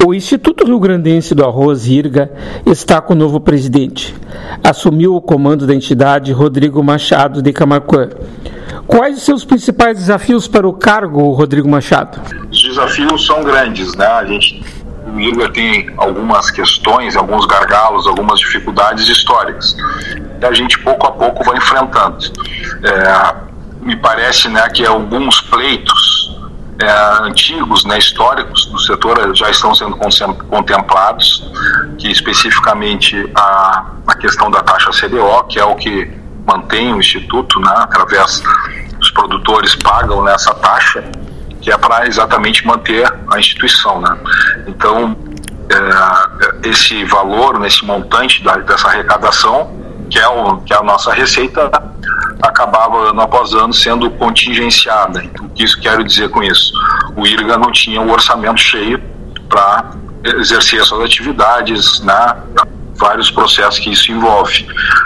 O Instituto Rio Grandense do Arroz, IRGA, está com o novo presidente. Assumiu o comando da entidade Rodrigo Machado de Camaquã. Quais os seus principais desafios para o cargo, Rodrigo Machado? Os desafios são grandes, né? O IRGA tem algumas questões, alguns gargalos, algumas dificuldades históricas. E a gente pouco a pouco vai enfrentando. Me parece, né, que alguns pleitos antigos, né, históricos do setor já estão sendo contemplados, que especificamente a questão da taxa CDO, que é o que mantém o Instituto, né, através dos produtores pagam nessa taxa, que é para exatamente manter a instituição, né? Então, esse valor, nesse montante dessa arrecadação, que é a nossa receita, acabava ano após ano sendo contingenciada. Então, o que isso quero dizer com isso? O IRGA não tinha o orçamento cheio para exercer essas atividades, né, vários processos que isso envolve.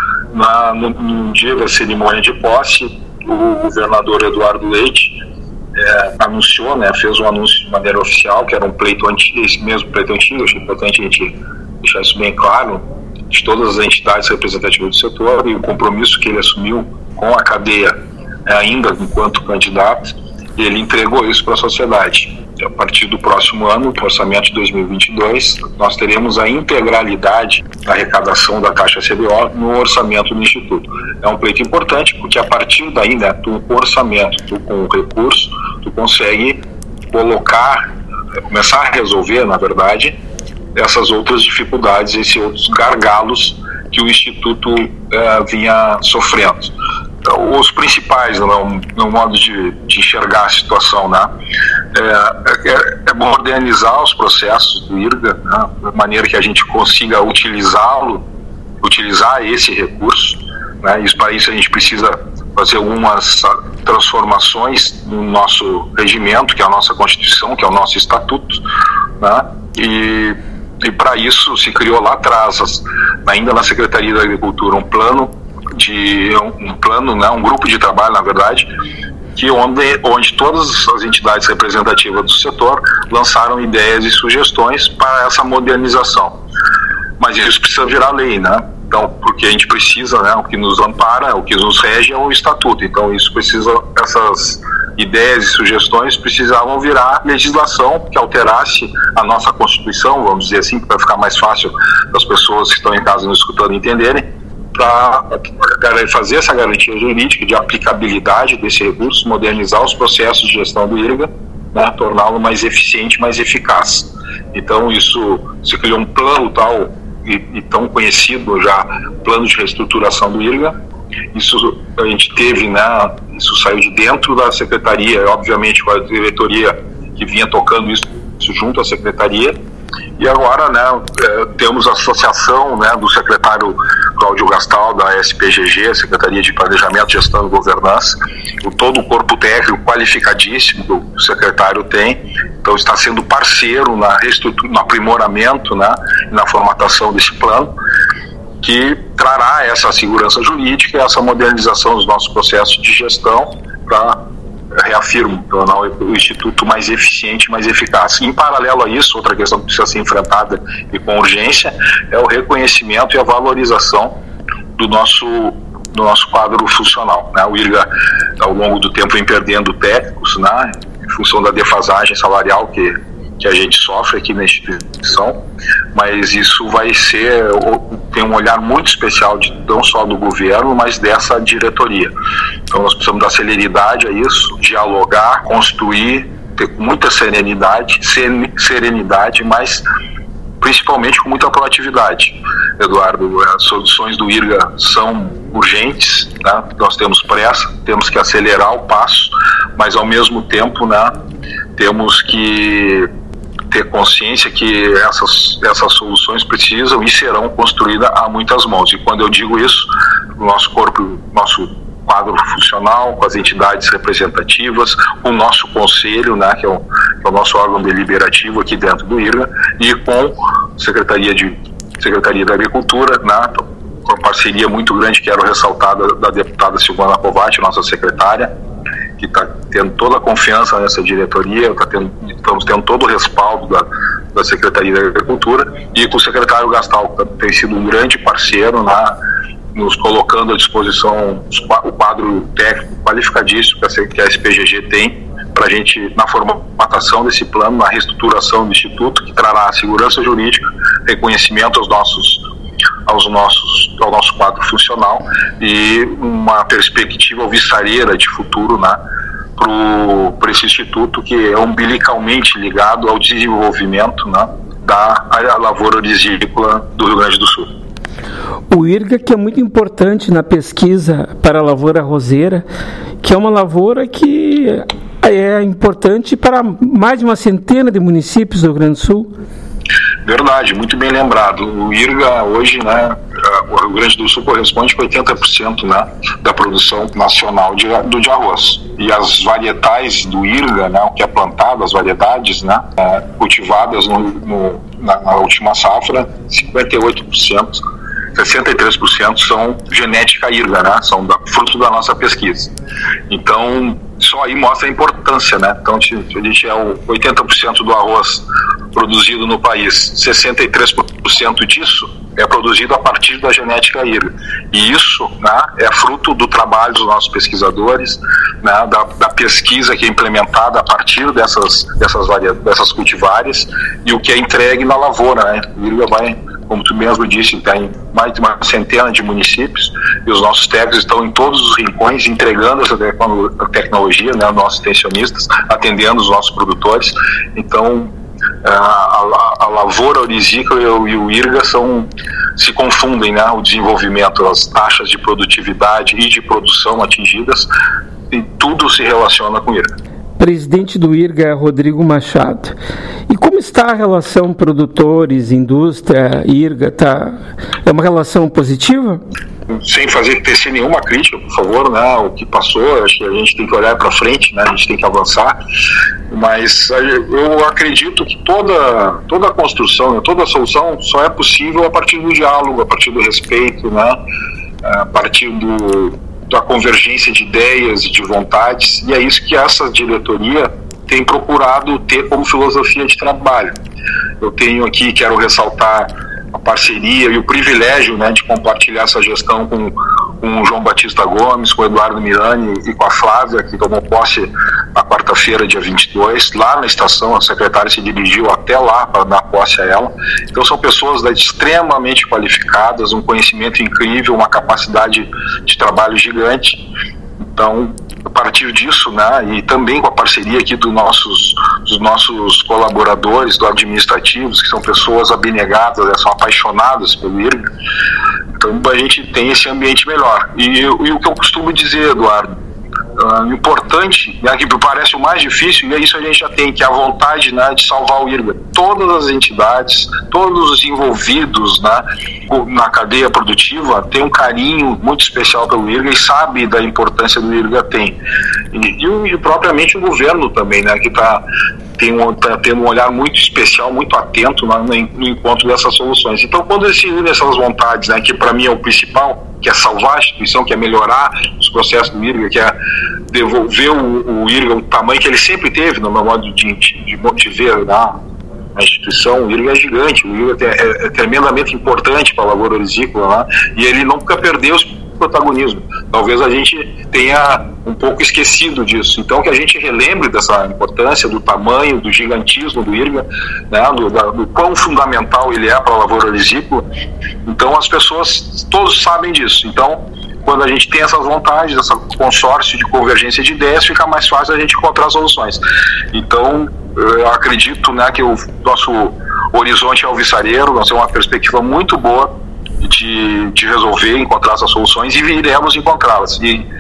No dia da cerimônia de posse, o governador Eduardo Leite anunciou, né, fez um anúncio de maneira oficial, que era um pleito antigo, esse mesmo pleito antigo. Acho importante a gente deixar isso bem claro, de todas as entidades representativas do setor, e o compromisso que ele assumiu com a cadeia, ainda enquanto candidato, ele entregou isso para a sociedade. A partir do próximo ano, no orçamento de 2022, nós teremos a integralidade da arrecadação da taxa CBO no orçamento do Instituto. É um pleito importante, porque a partir daí, né, tu com o orçamento, tu com o recurso, tu consegue começar a resolver, na verdade, essas outras dificuldades, esses outros gargalos que o Instituto vinha sofrendo. Os principais, no modo de enxergar a situação, né, é modernizar os processos do IRGA, né, de maneira que a gente consiga utilizar esse recurso, né, e para isso a gente precisa fazer algumas transformações no nosso regimento, que é a nossa Constituição, que é o nosso Estatuto, né, e para isso se criou lá atrás, ainda na Secretaria da Agricultura, um grupo de trabalho, na verdade, onde todas as entidades representativas do setor lançaram ideias e sugestões para essa modernização. Mas isso precisa virar lei, né? Então, porque a gente precisa, né, o que nos ampara, o que nos rege é o Estatuto. Então, essas ideias e sugestões precisavam virar legislação que alterasse a nossa Constituição, vamos dizer assim, para ficar mais fácil para as pessoas que estão em casa nos escutando entenderem, para fazer essa garantia jurídica de aplicabilidade desse recurso, modernizar os processos de gestão do IRGA, né, torná-lo mais eficiente, mais eficaz. Então, isso se criou um plano tal e tão conhecido já, plano de reestruturação do IRGA. Isso a gente teve, né, isso saiu de dentro da secretaria, obviamente com a diretoria que vinha tocando isso junto à secretaria. E agora, né, temos a associação, né, do secretário Cláudio Gastal, da SPGG, Secretaria de Planejamento, Gestão e Governança, todo o corpo técnico qualificadíssimo que o secretário tem. Então está sendo parceiro na reestrutura, no aprimoramento, né, na formatação desse plano, que trará essa segurança jurídica e essa modernização dos nossos processos de gestão para, reafirmo, tornar o Instituto mais eficiente, mais eficaz. Em paralelo a isso, outra questão que precisa ser enfrentada e com urgência é o reconhecimento e a valorização do nosso quadro funcional, né? O IRGA, ao longo do tempo, vem perdendo técnicos, né, em função da defasagem salarial que a gente sofre aqui na instituição, mas isso tem um olhar muito especial não só do governo, mas dessa diretoria. Então nós precisamos dar celeridade a isso, dialogar, construir, ter muita serenidade, mas principalmente com muita proatividade. Eduardo, as soluções do IRGA são urgentes, né? Nós temos pressa, temos que acelerar o passo, mas ao mesmo tempo, né, temos que ter consciência que essas soluções precisam e serão construídas a muitas mãos. E quando eu digo isso, o nosso quadro funcional, com as entidades representativas, o nosso conselho, né, que é o nosso órgão deliberativo aqui dentro do IRGA, e com a Secretaria da Agricultura, né, uma parceria muito grande, quero ressaltar, da deputada Silvana Covatti, nossa secretária, que está tendo toda a confiança nessa diretoria, estamos tendo todo o respaldo da Secretaria da Agricultura, e com o secretário Gastal, que tem sido um grande parceiro, nos colocando à disposição o quadro técnico qualificadíssimo que a SPGG tem para a gente, na formatação desse plano, na reestruturação do Instituto, que trará segurança jurídica, reconhecimento ao nosso quadro funcional e uma perspectiva alvissareira de futuro, para esse Instituto, que é umbilicalmente ligado ao desenvolvimento, da lavoura orizícola do Rio Grande do Sul. O IRGA, que é muito importante na pesquisa para a lavoura arrozeira, que é uma lavoura que é importante para mais de uma centena de municípios do Rio Grande do Sul. Verdade, muito bem lembrado. O IRGA hoje, o Rio Grande do Sul corresponde com 80%, da produção nacional de arroz. E as varietais do IRGA, o que é plantado, as variedades, cultivadas na última safra, 58%, 63% são genética IRGA, são fruto da nossa pesquisa. Então, só aí mostra a importância, Então, se a gente é o 80% do arroz produzido no país, 63% disso é produzido a partir da genética IRGA. E isso, é fruto do trabalho dos nossos pesquisadores, da pesquisa que é implementada a partir dessas cultivares e o que é entregue na lavoura, O IRGA vai, como tu mesmo disse, tem mais de uma centena de municípios e os nossos técnicos estão em todos os rincões entregando essa tecnologia, nossos extensionistas, atendendo os nossos produtores. Então, a lavoura orizícola e o IRGA se confundem, o desenvolvimento, as taxas de produtividade e de produção atingidas, e tudo se relaciona com o IRGA. Presidente do IRGA é Rodrigo Machado. E como está a relação produtores, indústria, IRGA? É uma relação positiva? Sem tecer nenhuma crítica, por favor, o que passou, acho que a gente tem que olhar para frente, a gente tem que avançar, mas eu acredito que toda a construção, toda a solução só é possível a partir do diálogo, a partir do respeito, a partir da convergência de ideias e de vontades, e é isso que essa diretoria tem procurado ter como filosofia de trabalho. Eu quero ressaltar a parceria e o privilégio, de compartilhar essa gestão com o João Batista Gomes, com o Eduardo Mirani e com a Flávia, que tomou posse na quarta-feira, dia 22, lá na estação. A secretária se dirigiu até lá para dar posse a ela. Então são pessoas extremamente qualificadas, um conhecimento incrível, uma capacidade de trabalho gigante. Então, a partir disso, e também com a parceria aqui dos nossos colaboradores administrativos, que são pessoas abnegadas, são apaixonadas pelo IRGA, então a gente tem esse ambiente melhor. E o que eu costumo dizer, Eduardo, importante, que parece o mais difícil, e é isso a gente já tem, que é a vontade, de salvar o IRGA. Todas as entidades, todos os envolvidos, na cadeia produtiva têm um carinho muito especial pelo IRGA e sabe da importância do IRGA tem. E propriamente o governo também, que está tendo um olhar muito especial, muito atento no encontro dessas soluções. Então, quando eles se unem essas vontades, que para mim é o principal, que é salvar a instituição, que é melhorar os processos do IRGA, que é devolver o IRGA o tamanho que ele sempre teve, no meu modo de ver, a instituição. O IRGA é gigante, o IRGA é tremendamente importante para a lavoura orizícola, e ele nunca perdeu o protagonismo. Talvez a gente tenha um pouco esquecido disso. Então, que a gente relembre dessa importância, do tamanho, do gigantismo do IRGA, do quão fundamental ele é para a lavoura orizícola. Então, as pessoas, todos sabem disso. Então, quando a gente tem essas vontades, esse consórcio de convergência de ideias, fica mais fácil a gente encontrar soluções. Então, eu acredito, que o nosso horizonte é alvissareiro, nós temos uma perspectiva muito boa de resolver, encontrar essas soluções, e iremos encontrá-las.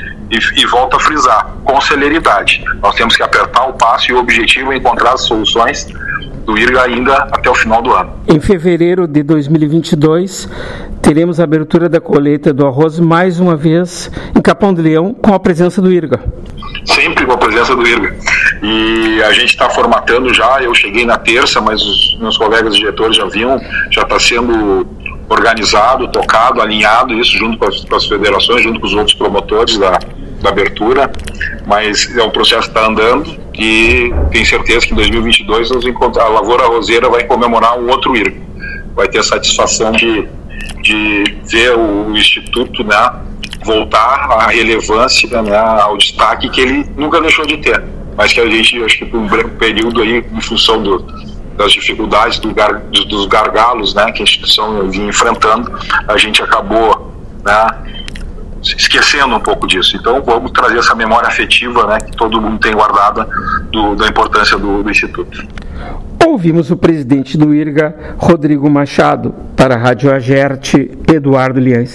E volto a frisar, com celeridade. Nós temos que apertar o passo, e o objetivo é encontrar as soluções do IRGA ainda até o final do ano. Em fevereiro de 2022, teremos a abertura da colheita do arroz mais uma vez em Capão do Leão, com a presença do IRGA. Sempre com a presença do IRGA. E a gente está formatando já, eu cheguei na terça, mas os meus colegas diretores já está sendo organizado, tocado, alinhado, isso junto com as federações, junto com os outros promotores da abertura, mas é um processo que está andando, e tenho certeza que em 2022 a Lavoura Roseira vai comemorar um outro IRGA. Vai ter a satisfação de ver o Instituto, né, voltar à relevância, né, ao destaque que ele nunca deixou de ter, mas que a gente, acho que por um breve período aí, em função das dificuldades, dos gargalos, né, que a instituição vinha enfrentando, a gente acabou, né, esquecendo um pouco disso. Então vamos trazer essa memória afetiva, né, que todo mundo tem guardada da importância do Instituto. Ouvimos o presidente do IRGA, Rodrigo Machado. Para a Rádio Agerte, Eduardo Liães.